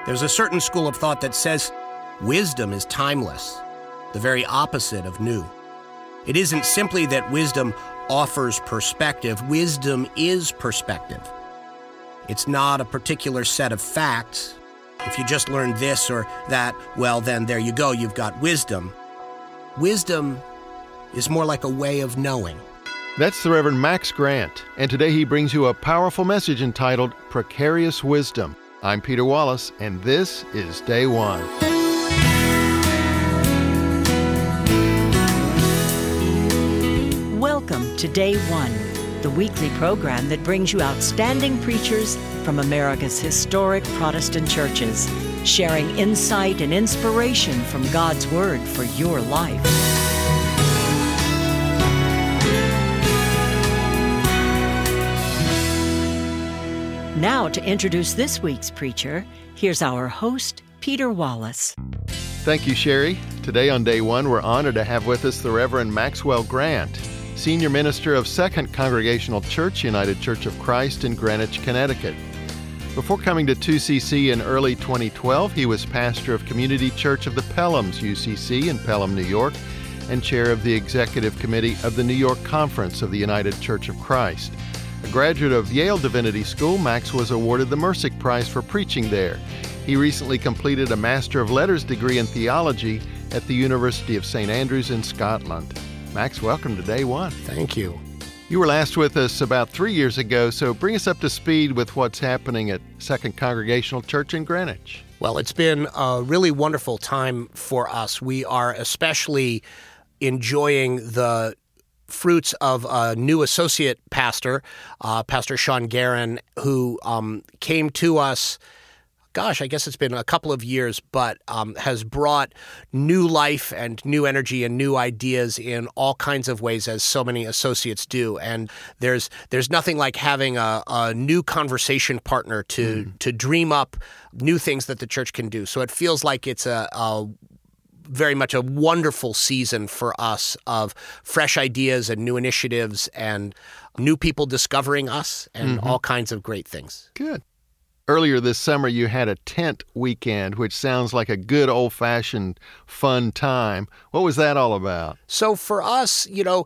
There's a certain school of thought that says wisdom is timeless, the very opposite of new. It isn't simply that wisdom offers perspective. Wisdom is perspective. It's not a particular set of facts. If you just learn this or that, well, then there you go, you've got wisdom. Wisdom is more like a way of knowing. That's the Reverend Max Grant, and today he brings you a powerful message entitled Precarious Wisdom. I'm Peter Wallace, and this is Day One. Welcome to Day One, the weekly program that brings you outstanding preachers from America's historic Protestant churches, sharing insight and inspiration from God's Word for your life. Now, to introduce this week's preacher, here's our host, Peter Wallace. Thank you, Sherry. Today on Day One, we're honored to have with us the Reverend Maxwell Grant, Senior Minister of Second Congregational Church, United Church of Christ in Greenwich, Connecticut. Before coming to 2CC in early 2012, he was pastor of Community Church of the Pelhams, UCC, in Pelham, New York, and chair of the Executive Committee of the New York Conference of the United Church of Christ. A graduate of Yale Divinity School, Max was awarded the Mercick Prize for preaching there. He recently completed a Master of Letters degree in theology at the University of St. Andrews in Scotland. Max, welcome to Day One. Thank you. You were last with us about 3 years ago, so bring us up to speed with what's happening at Second Congregational Church in Greenwich. Well, it's been a really wonderful time for us. We are especially enjoying the fruits of a new associate pastor, Pastor Sean Guerin, who came to us, I guess it's been a couple of years, but has brought new life and new energy and new ideas in all kinds of ways, as so many associates do. And there's nothing like having a new conversation partner to dream up new things that the church can do. So it feels like it's a very much a wonderful season for us of fresh ideas and new initiatives and new people discovering us and all kinds of great things. Good. Earlier this summer, you had a tent weekend, which sounds like a good old-fashioned fun time. What was that all about? So for us,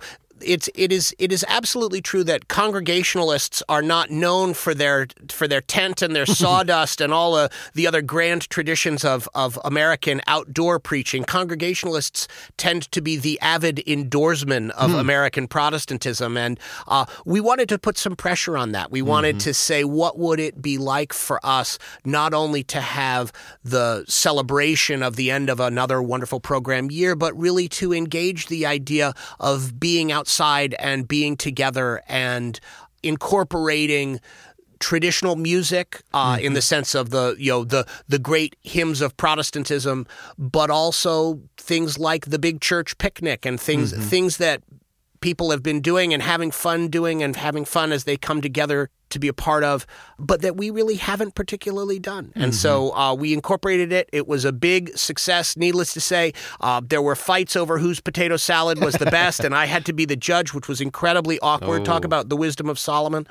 it is absolutely true that Congregationalists are not known for their tent and their sawdust and all the other grand traditions of American outdoor preaching. Congregationalists tend to be the avid indoorsmen of American Protestantism, and we wanted to put some pressure on that. We wanted to say, what would it be like for us not only to have the celebration of the end of another wonderful program year, but really to engage the idea of being outside and being together and incorporating traditional music in the sense of the great hymns of Protestantism, but also things like the big church picnic and things that people have been doing and having fun doing and having fun as they come together to be a part of, but that we really haven't particularly done. And so we incorporated it. It was a big success. Needless to say, there were fights over whose potato salad was the best, and I had to be the judge, which was incredibly awkward. Talk about the wisdom of Solomon.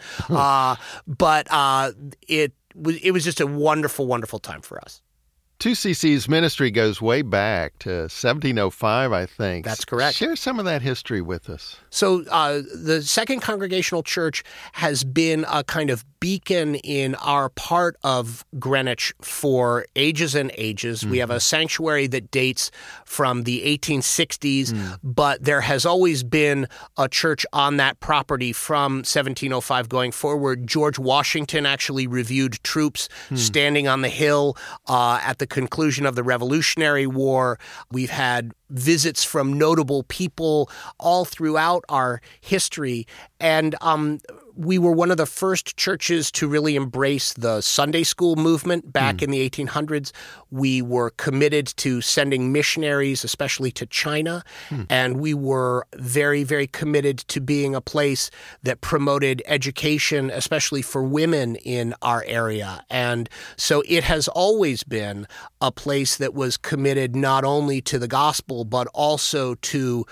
But it was just a wonderful, wonderful time for us. 2CC's ministry goes way back to 1705, I think. That's correct. Share some of that history with us. So the Second Congregational Church has been a kind of beacon in our part of Greenwich for ages and ages. We have a sanctuary that dates from the 1860s, but there has always been a church on that property from 1705 going forward. George Washington actually reviewed troops standing on the hill at the conclusion of the Revolutionary War. We've had visits from notable people all throughout our history. And we were one of the first churches to really embrace the Sunday school movement back in the 1800s. We were committed to sending missionaries, especially to China. And we were very, very committed to being a place that promoted education, especially for women in our area. And so it has always been a place that was committed not only to the gospel, but also to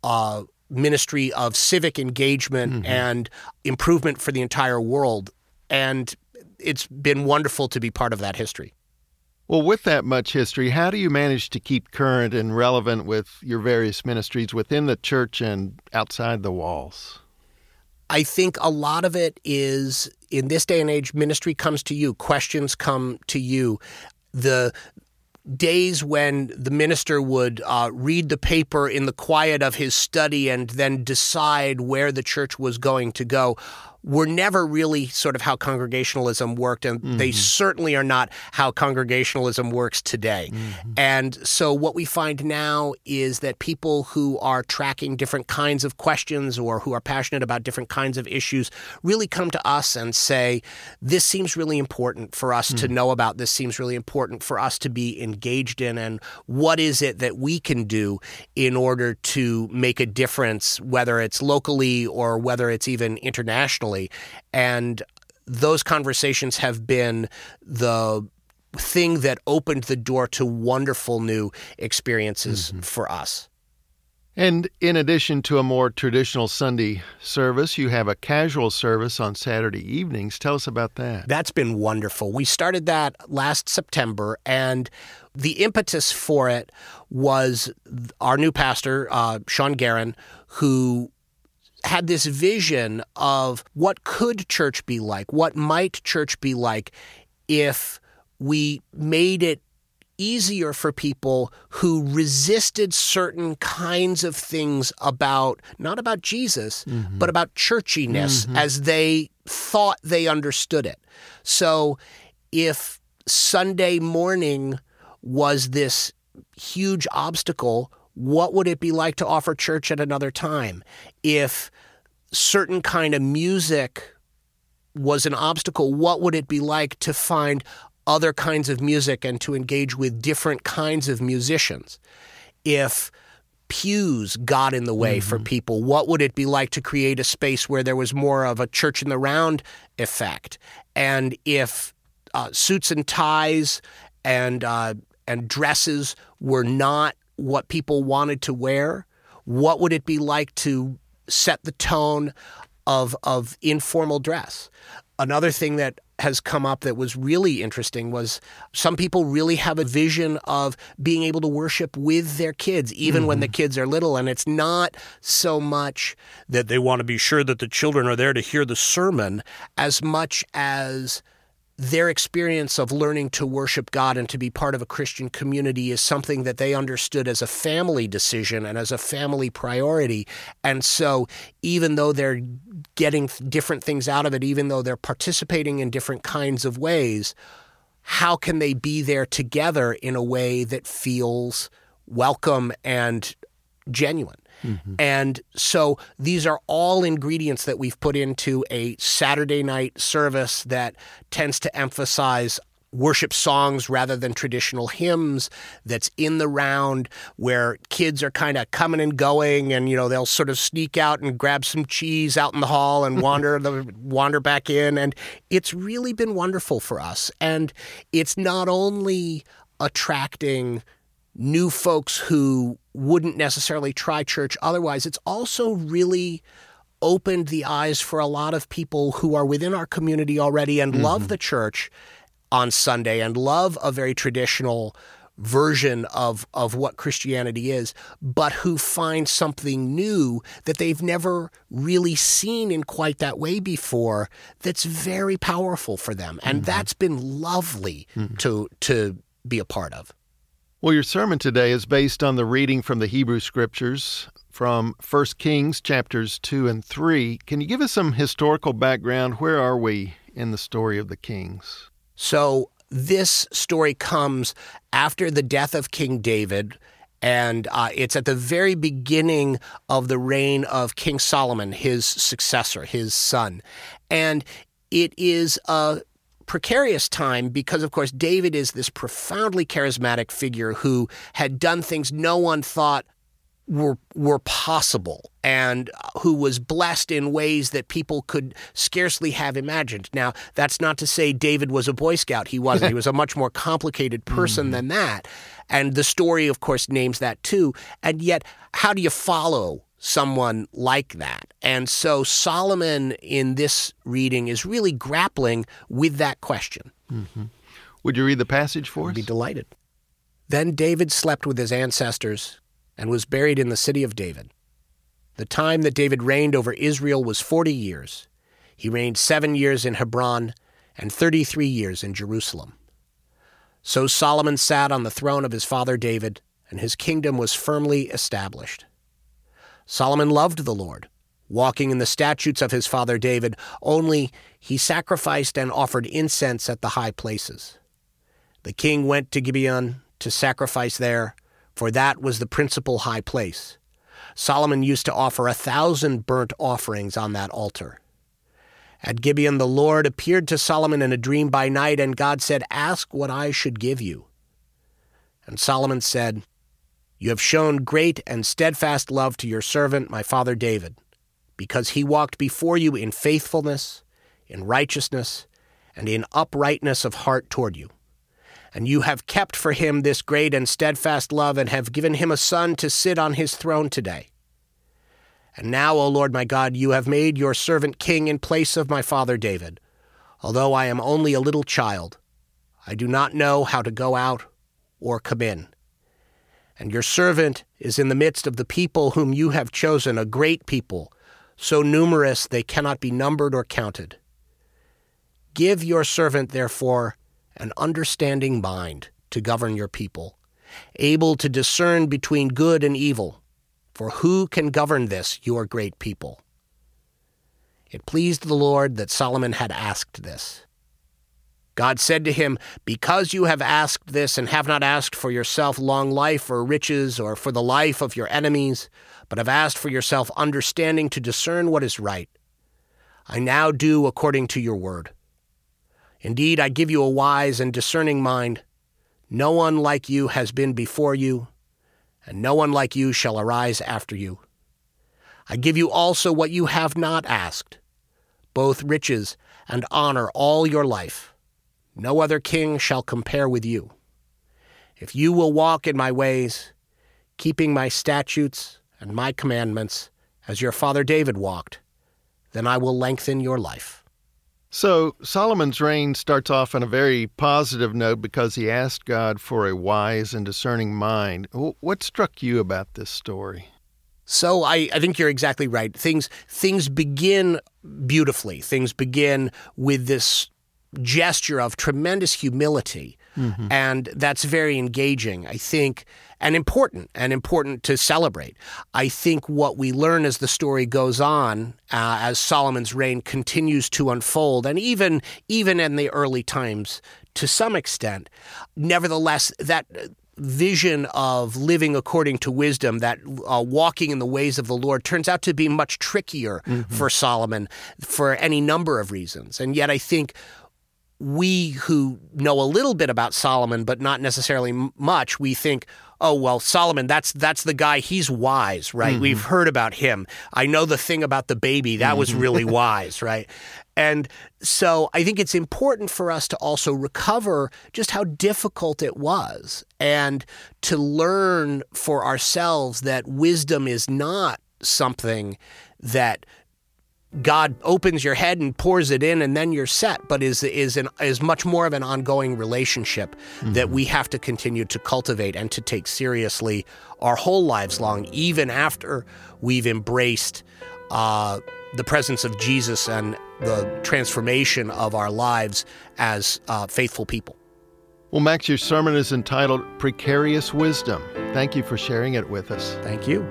ministry of civic engagement and improvement for the entire world. And it's been wonderful to be part of that history. Well, with that much history, how do you manage to keep current and relevant with your various ministries within the church and outside the walls? I think a lot of it is, in this day and age, ministry comes to you. Questions come to you. The days when the minister would read the paper in the quiet of his study and then decide where the church was going to go were never really sort of how Congregationalism worked, and they certainly are not how Congregationalism works today. And so what we find now is that people who are tracking different kinds of questions or who are passionate about different kinds of issues really come to us and say, this seems really important for us to know about, this seems really important for us to be engaged in, and what is it that we can do in order to make a difference, whether it's locally or whether it's even internationally. And those conversations have been the thing that opened the door to wonderful new experiences for us. And in addition to a more traditional Sunday service, you have a casual service on Saturday evenings. Tell us about that. That's been wonderful. We started that last September, and the impetus for it was our new pastor, Sean Guerin, who had this vision of what could church be like, what might church be like if we made it easier for people who resisted certain kinds of things about, not about Jesus, but about churchiness as they thought they understood it. So if Sunday morning was this huge obstacle, what would it be like to offer church at another time? If certain kind of music was an obstacle, what would it be like to find other kinds of music and to engage with different kinds of musicians? If pews got in the way for people, what would it be like to create a space where there was more of a church in the round effect? And if suits and ties and dresses were not what people wanted to wear, what would it be like to set the tone of informal dress? Another thing that has come up that was really interesting was some people really have a vision of being able to worship with their kids, even when the kids are little. And it's not so much that they want to be sure that the children are there to hear the sermon as much as their experience of learning to worship God and to be part of a Christian community is something that they understood as a family decision and as a family priority. And so even though they're getting different things out of it, even though they're participating in different kinds of ways, how can they be there together in a way that feels welcome and genuine? And so these are all ingredients that we've put into a Saturday night service that tends to emphasize worship songs rather than traditional hymns, that's in the round, where kids are kind of coming and going, and they'll sort of sneak out and grab some cheese out in the hall and wander back in. And it's really been wonderful for us. And it's not only attracting new folks who wouldn't necessarily try church otherwise, it's also really opened the eyes for a lot of people who are within our community already and love the church on Sunday and love a very traditional version of what Christianity is, but who find something new that they've never really seen in quite that way before that's very powerful for them. And that's been lovely to be a part of. Well, your sermon today is based on the reading from the Hebrew Scriptures from 1 Kings chapters 2 and 3. Can you give us some historical background? Where are we in the story of the kings? So this story comes after the death of King David, and it's at the very beginning of the reign of King Solomon, his successor, his son. And it is a precarious time because, of course, David is this profoundly charismatic figure who had done things no one thought were possible, and who was blessed in ways that people could scarcely have imagined. Now, that's not to say David was a Boy Scout. He wasn't. He was a much more complicated person than that. And the story, of course, names that too. And yet, how do you follow someone like that? And so Solomon in this reading is really grappling with that question. Would you read the passage for us? I'd be delighted. Then David slept with his ancestors and was buried in the city of David. The time that David reigned over Israel was 40 years. He reigned 7 years in Hebron and 33 years in Jerusalem. So Solomon sat on the throne of his father David, and his kingdom was firmly established. Solomon loved the Lord, walking in the statutes of his father David, only he sacrificed and offered incense at the high places. The king went to Gibeon to sacrifice there, for that was the principal high place. Solomon used to offer 1,000 burnt offerings on that altar. At Gibeon the Lord appeared to Solomon in a dream by night, and God said, "Ask what I should give you." And Solomon said, "You have shown great and steadfast love to your servant, my father David, because he walked before you in faithfulness, in righteousness, and in uprightness of heart toward you. And you have kept for him this great and steadfast love, and have given him a son to sit on his throne today. And now, O Lord my God, you have made your servant king in place of my father David. Although I am only a little child, I do not know how to go out or come in. And your servant is in the midst of the people whom you have chosen, a great people, so numerous they cannot be numbered or counted. Give your servant, therefore, an understanding mind to govern your people, able to discern between good and evil. For who can govern this, your great people?" It pleased the Lord that Solomon had asked this. God said to him, "Because you have asked this and have not asked for yourself long life or riches or for the life of your enemies, but have asked for yourself understanding to discern what is right, I now do according to your word. Indeed, I give you a wise and discerning mind. No one like you has been before you, and no one like you shall arise after you. I give you also what you have not asked, both riches and honor all your life. No other king shall compare with you. If you will walk in my ways, keeping my statutes and my commandments, as your father David walked, then I will lengthen your life." So Solomon's reign starts off on a very positive note because he asked God for a wise and discerning mind. What struck you about this story? So I think you're exactly right. Things begin beautifully. Things begin with this gesture of tremendous humility, and that's very engaging, I think, and important to celebrate. I think what we learn as the story goes on, as Solomon's reign continues to unfold, and even in the early times to some extent, nevertheless, that vision of living according to wisdom, that walking in the ways of the Lord, turns out to be much trickier for Solomon for any number of reasons. And yet I think we who know a little bit about Solomon, but not necessarily much, we think, oh, well, Solomon, that's the guy, he's wise, right? We've heard about him. I know the thing about the baby, that was really wise, right? And so I think it's important for us to also recover just how difficult it was and to learn for ourselves that wisdom is not something that God opens your head and pours it in and then you're set, but is much more of an ongoing relationship that we have to continue to cultivate and to take seriously our whole lives long, even after we've embraced the presence of Jesus and the transformation of our lives as faithful people. Well, Max, your sermon is entitled Precarious Wisdom. Thank you for sharing it with us. Thank you.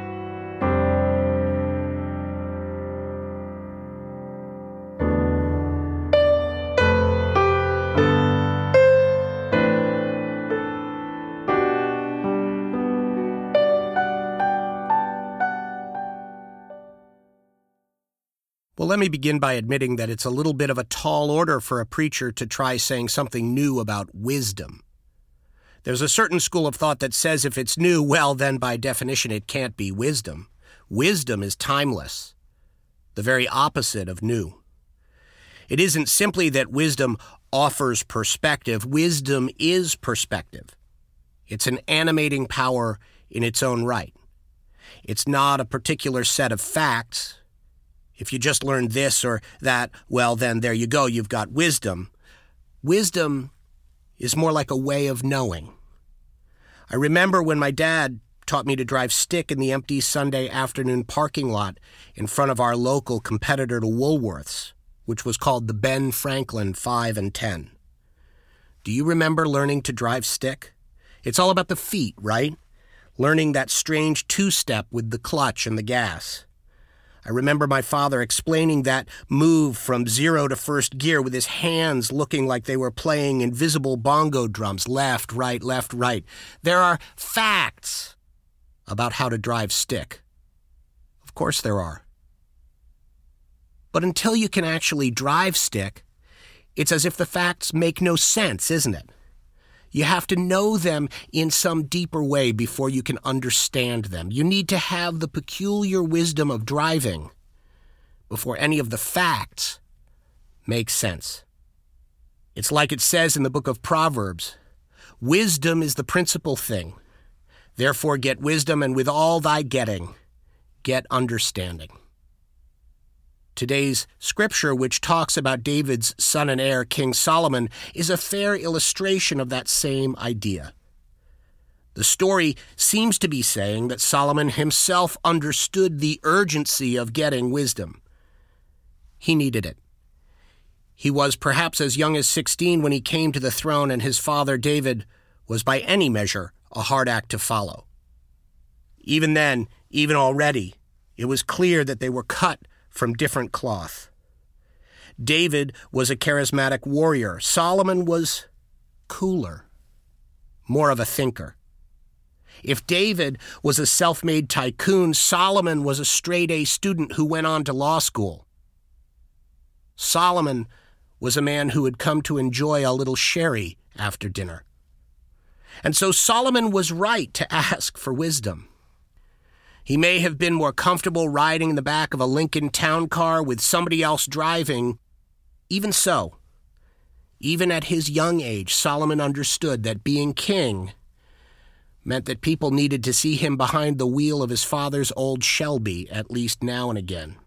Well, let me begin by admitting that it's a little bit of a tall order for a preacher to try saying something new about wisdom. There's a certain school of thought that says if it's new, well, then by definition it can't be wisdom. Wisdom is timeless, the very opposite of new. It isn't simply that wisdom offers perspective. Wisdom is perspective. It's an animating power in its own right. It's not a particular set of facts. If you just learn this or that, well, then there you go, you've got wisdom. Wisdom is more like a way of knowing. I remember when my dad taught me to drive stick in the empty Sunday afternoon parking lot in front of our local competitor to Woolworths, which was called the Ben Franklin 5 and 10. Do you remember learning to drive stick? It's all about the feet, right? Learning that strange two-step with the clutch and the gas. I remember my father explaining that move from zero to first gear with his hands looking like they were playing invisible bongo drums, left, right, left, right. There are facts about how to drive stick. Of course there are. But until you can actually drive stick, it's as if the facts make no sense, isn't it? You have to know them in some deeper way before you can understand them. You need to have the peculiar wisdom of driving before any of the facts make sense. It's like it says in the book of Proverbs, wisdom is the principal thing. Therefore get wisdom, and with all thy getting, get understanding. Today's scripture, which talks about David's son and heir, King Solomon, is a fair illustration of that same idea. The story seems to be saying that Solomon himself understood the urgency of getting wisdom. He needed it. He was perhaps as young as 16 when he came to the throne, and his father David was by any measure a hard act to follow. Even then, even already, it was clear that they were cut from different cloth. David was a charismatic warrior. Solomon was cooler, more of a thinker. If David was a self-made tycoon, Solomon was a straight-A student who went on to law school. Solomon was a man who had come to enjoy a little sherry after dinner. And so Solomon was right to ask for wisdom. He may have been more comfortable riding in the back of a Lincoln town car with somebody else driving. Even so, even at his young age, Solomon understood that being king meant that people needed to see him behind the wheel of his father's old Shelby at least now and again.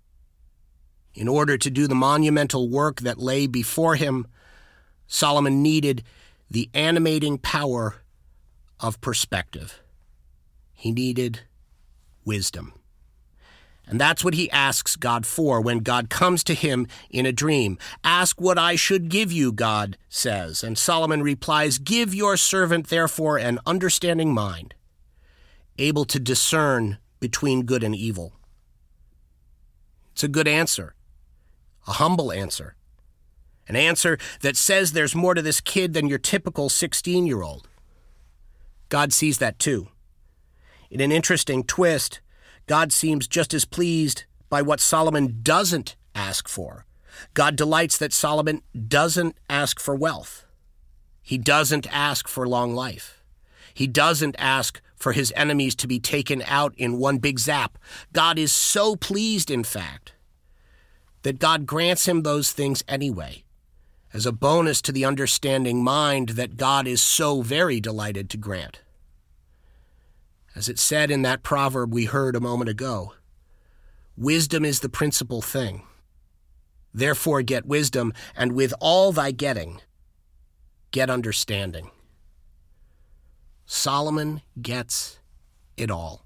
In order to do the monumental work that lay before him, Solomon needed the animating power of perspective. He needed wisdom. And that's what he asks God for when God comes to him in a dream. Ask what I should give you, God says. And Solomon replies, give your servant, therefore, an understanding mind, able to discern between good and evil. It's a good answer, a humble answer, an answer that says there's more to this kid than your typical 16-year-old. God sees that too. In an interesting twist, God seems just as pleased by what Solomon doesn't ask for. God delights that Solomon doesn't ask for wealth. He doesn't ask for long life. He doesn't ask for his enemies to be taken out in one big zap. God is so pleased, in fact, that God grants him those things anyway, as a bonus to the understanding mind that God is so very delighted to grant. As it said in that proverb we heard a moment ago, wisdom is the principal thing. Therefore get wisdom, and with all thy getting, get understanding. Solomon gets it all.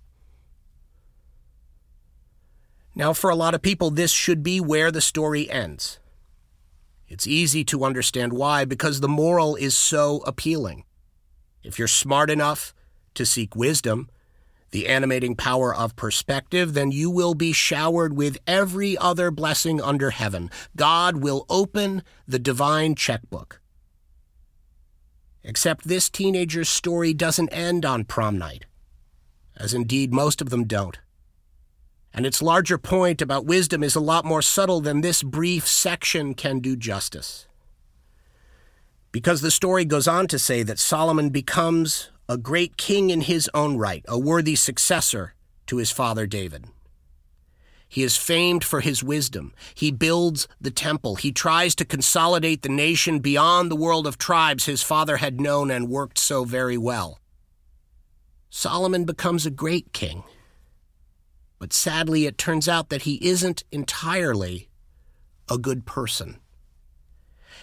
Now, for a lot of people, this should be where the story ends. It's easy to understand why, because the moral is so appealing. If you're smart enough to seek wisdom, the animating power of perspective, then you will be showered with every other blessing under heaven. God will open the divine checkbook. Except this teenager's story doesn't end on prom night, as indeed most of them don't. And its larger point about wisdom is a lot more subtle than this brief section can do justice. Because the story goes on to say that Solomon becomes a great king in his own right, a worthy successor to his father David. He is famed for his wisdom. He builds the temple. He tries to consolidate the nation beyond the world of tribes his father had known and worked so very well. Solomon becomes a great king. But sadly, it turns out that he isn't entirely a good person.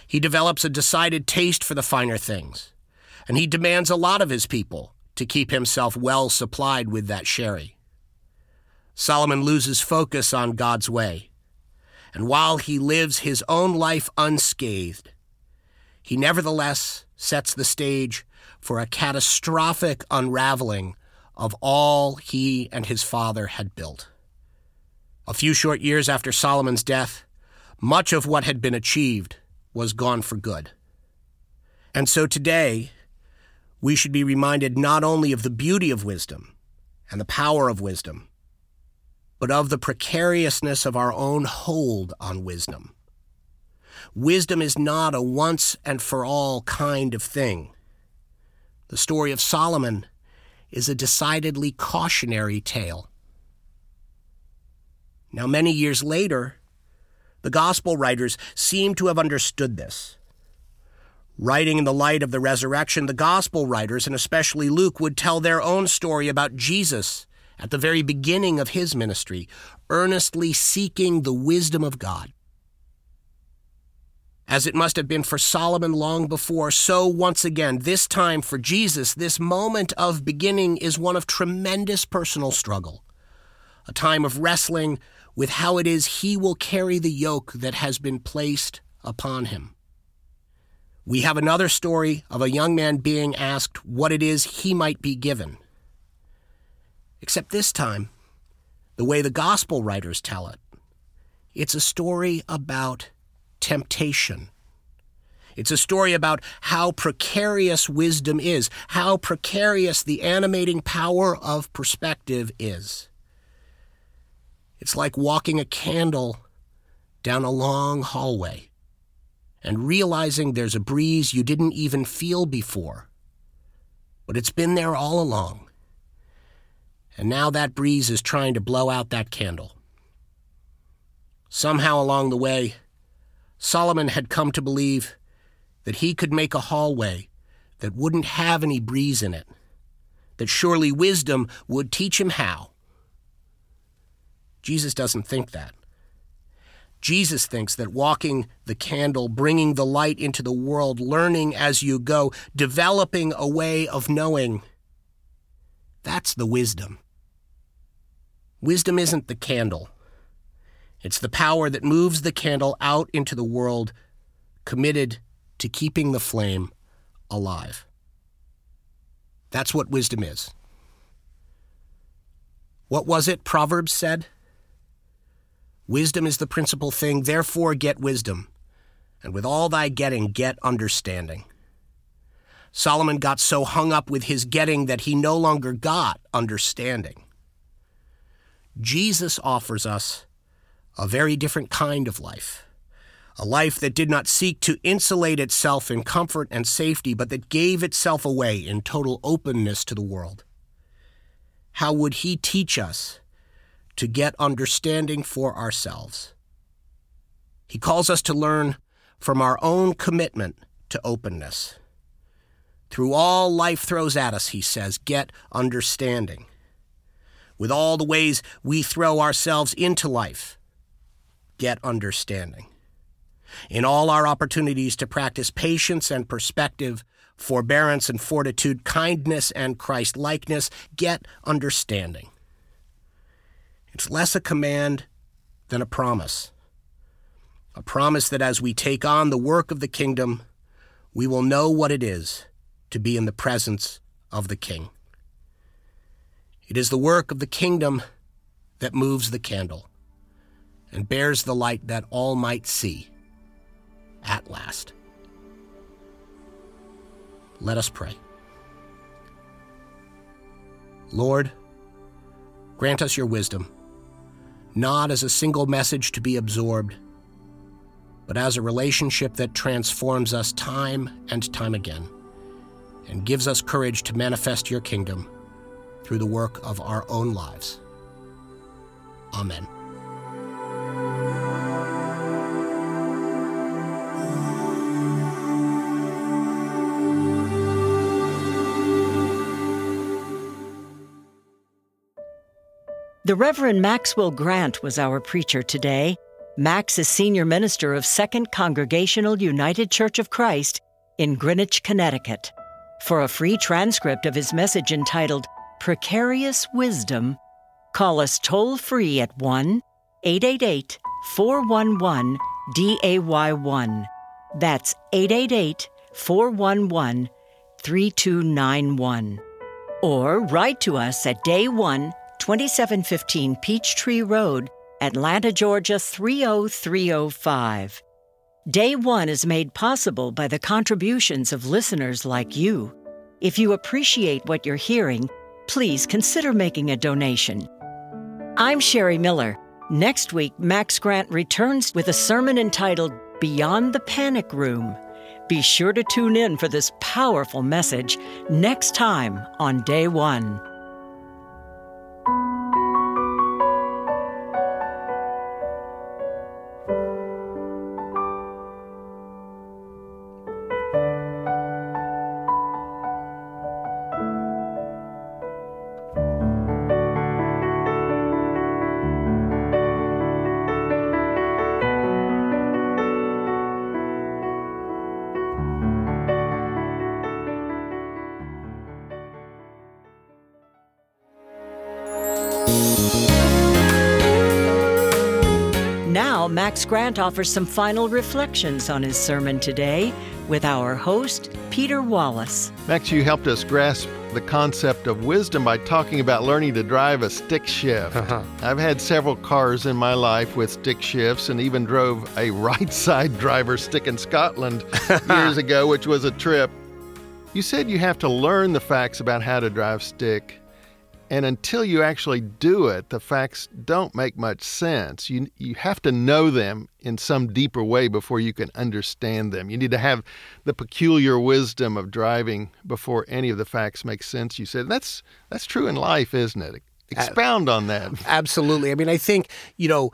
He develops a decided taste for the finer things, and he demands a lot of his people to keep himself well supplied with that sherry. Solomon loses focus on God's way, and while he lives his own life unscathed, he nevertheless sets the stage for a catastrophic unraveling of all he and his father had built. A few short years after Solomon's death, much of what had been achieved was gone for good. And so today, we should be reminded not only of the beauty of wisdom and the power of wisdom, but of the precariousness of our own hold on wisdom. Wisdom is not a once-and-for-all kind of thing. The story of Solomon is a decidedly cautionary tale. Now, many years later, the gospel writers seem to have understood this. Writing in the light of the resurrection, the gospel writers, and especially Luke, would tell their own story about Jesus at the very beginning of his ministry, earnestly seeking the wisdom of God. As it must have been for Solomon long before, so once again, this time for Jesus, this moment of beginning is one of tremendous personal struggle, a time of wrestling with how it is he will carry the yoke that has been placed upon him. We have another story of a young man being asked what it is he might be given. Except this time, the way the gospel writers tell it, it's a story about temptation. It's a story about how precarious wisdom is, how precarious the animating power of perspective is. It's like walking a candle down a long hallway and realizing there's a breeze you didn't even feel before, but it's been there all along. And now that breeze is trying to blow out that candle. Somehow along the way, Solomon had come to believe that he could make a hallway that wouldn't have any breeze in it, that surely wisdom would teach him how. Jesus doesn't think that. Jesus thinks that walking the candle, bringing the light into the world, learning as you go, developing a way of knowing, that's the wisdom. Wisdom isn't the candle. It's the power that moves the candle out into the world, committed to keeping the flame alive. That's what wisdom is. What was it Proverbs said? Wisdom is the principal thing, therefore get wisdom, and with all thy getting, get understanding. Solomon got so hung up with his getting that he no longer got understanding. Jesus offers us a very different kind of life, a life that did not seek to insulate itself in comfort and safety, but that gave itself away in total openness to the world. How would he teach us to get understanding for ourselves? He calls us to learn from our own commitment to openness. Through all life throws at us, he says, get understanding. With all the ways we throw ourselves into life, get understanding. In all our opportunities to practice patience and perspective, forbearance and fortitude, kindness and Christ-likeness, get understanding. It's less a command than a promise that as we take on the work of the kingdom, we will know what it is to be in the presence of the King. It is the work of the kingdom that moves the candle and bears the light that all might see at last. Let us pray. Lord, grant us your wisdom, not as a single message to be absorbed, but as a relationship that transforms us time and time again and gives us courage to manifest your kingdom through the work of our own lives. Amen. The Reverend Maxwell Grant was our preacher today. Max is senior minister of Second Congregational United Church of Christ in Greenwich, Connecticut. For a free transcript of his message entitled Precarious Wisdom, call us toll-free at 1-888-411-DAY1. That's 888-411-3291. Or write to us at Day 1, 2715 Peachtree Road, Atlanta, Georgia 30305. Day 1 is made possible by the contributions of listeners like you. If you appreciate what you're hearing, please consider making a donation. I'm Sherry Miller. Next week, Max Grant returns with a sermon entitled Beyond the Panic Room. Be sure to tune in for this powerful message next time on Day 1. Now, Max Grant offers some final reflections on his sermon today with our host, Peter Wallace. Max, you helped us grasp the concept of wisdom by talking about learning to drive a stick shift. I've had several cars in my life with stick shifts and even drove a right-side driver stick in Scotland years ago, which was a trip. You said you have to learn the facts about how to drive stick. And until you actually do it, the facts don't make much sense. You have to know them in some deeper way before you can understand them. You need to have the peculiar wisdom of driving before any of the facts make sense. You said that's true in life, isn't it? Expound on that. Absolutely. I mean, I think, it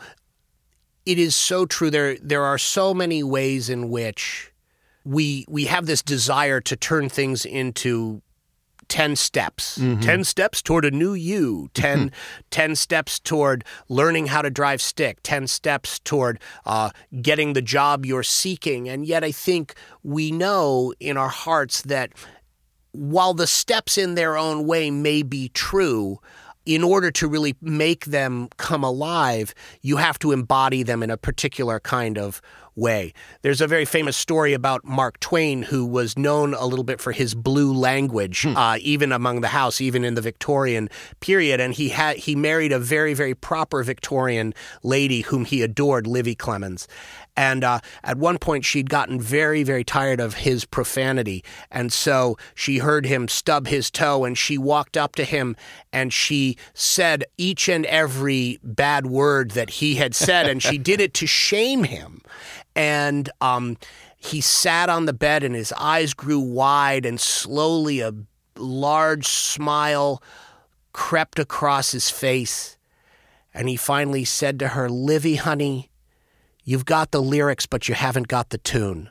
is so true. There are so many ways in which we have this desire to turn things into 10 steps, 10 steps toward a new you, 10 steps toward learning how to drive stick, 10 steps toward getting the job you're seeking. And yet I think we know in our hearts that while the steps in their own way may be true, in order to really make them come alive, you have to embody them in a particular kind of way. There's a very famous story about Mark Twain, who was known a little bit for his blue language, even among the house, even in the Victorian period. And he married a very, very proper Victorian lady whom he adored, Livy Clemens. And at one point, she'd gotten very, very tired of his profanity. And so she heard him stub his toe, and she walked up to him, and she said each and every bad word that he had said, and she did it to shame him. And he sat on the bed, and his eyes grew wide, and slowly a large smile crept across his face. And he finally said to her, "Livy, honey, you've got the lyrics, but you haven't got the tune."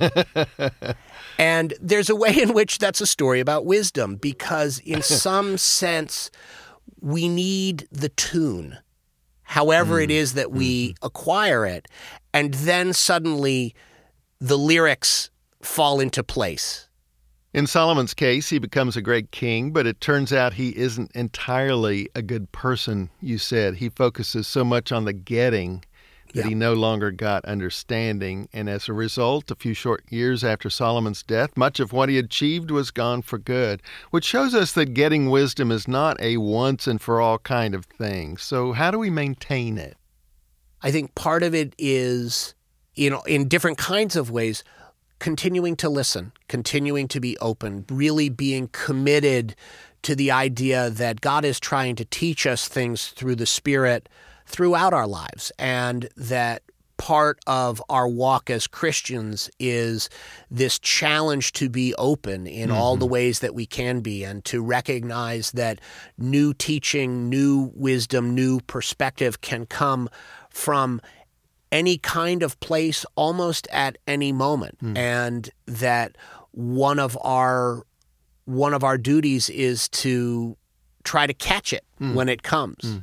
And there's a way in which that's a story about wisdom, because in some sense, we need the tune, however it is that we acquire it, and then suddenly the lyrics fall into place. In Solomon's case, he becomes a great king, but it turns out he isn't entirely a good person, you said. He focuses so much on the getting that he no longer got understanding. And as a result, a few short years after Solomon's death, much of what he achieved was gone for good, which shows us that getting wisdom is not a once and for all kind of thing. So how do we maintain it? I think part of it is, in different kinds of ways, continuing to listen, continuing to be open, really being committed to the idea that God is trying to teach us things through the Spirit throughout our lives, and that part of our walk as Christians is this challenge to be open in all the ways that we can be, and to recognize that new teaching, new wisdom, new perspective can come from any kind of place almost at any moment, and that one of our duties is to try to catch it when it comes.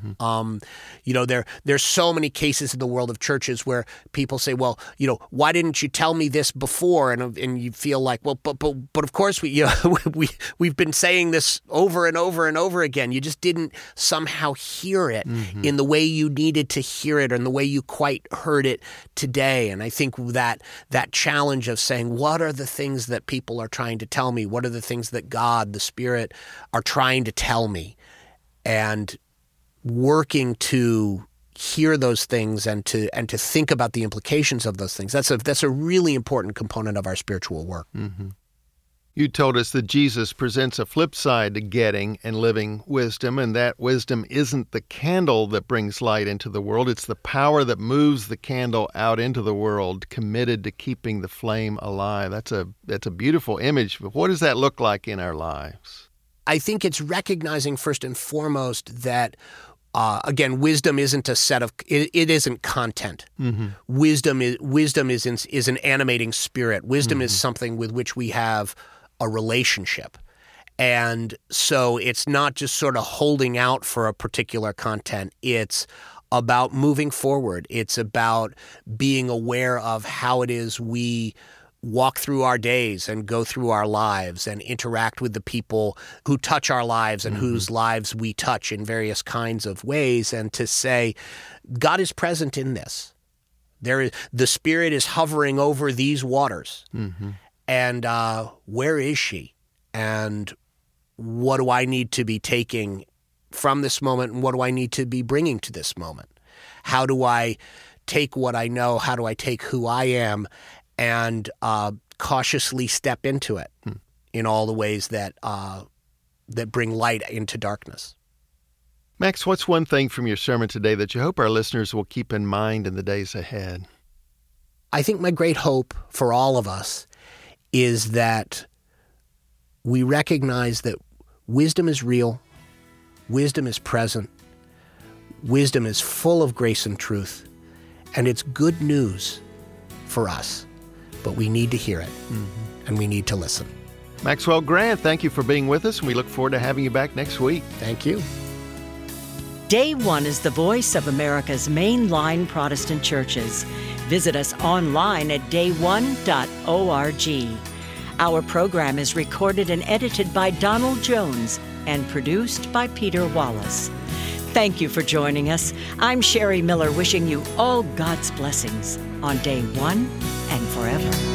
There's so many cases in the world of churches where people say, well, why didn't you tell me this before? And you feel like, well, but of course we've been saying this over and over and over again. You just didn't somehow hear it in the way you needed to hear it, or in the way you quite heard it today. And I think that challenge of saying, what are the things that people are trying to tell me? What are the things that God, the Spirit, are trying to tell me? And working to hear those things and to think about the implications of those things. That's a really important component of our spiritual work. You told us that Jesus presents a flip side to getting and living wisdom, and that wisdom isn't the candle that brings light into the world. It's the power that moves the candle out into the world, committed to keeping the flame alive. That's a beautiful image. But what does that look like in our lives? I think it's recognizing first and foremost that, again, wisdom isn't a set of it isn't content. Wisdom is an animating spirit. Wisdom is something with which we have a relationship, and so it's not just sort of holding out for a particular content. It's about moving forward. It's about being aware of how it is we walk through our days and go through our lives and interact with the people who touch our lives and whose lives we touch in various kinds of ways, and to say, God is present in this. The Spirit is hovering over these waters. And where is she? And what do I need to be taking from this moment, and what do I need to be bringing to this moment? How do I take what I know? How do I take who I am and cautiously step into it in all the ways that bring light into darkness? Max, what's one thing from your sermon today that you hope our listeners will keep in mind in the days ahead? I think my great hope for all of us is that we recognize that wisdom is real, wisdom is present, wisdom is full of grace and truth, and it's good news for us. But we need to hear it, and we need to listen. Maxwell Grant, thank you for being with us, and we look forward to having you back next week. Thank you. Day One is the voice of America's mainline Protestant churches. Visit us online at dayone.org. Our program is recorded and edited by Donald Jones and produced by Peter Wallace. Thank you for joining us. I'm Sherry Miller, wishing you all God's blessings on Day One and forever.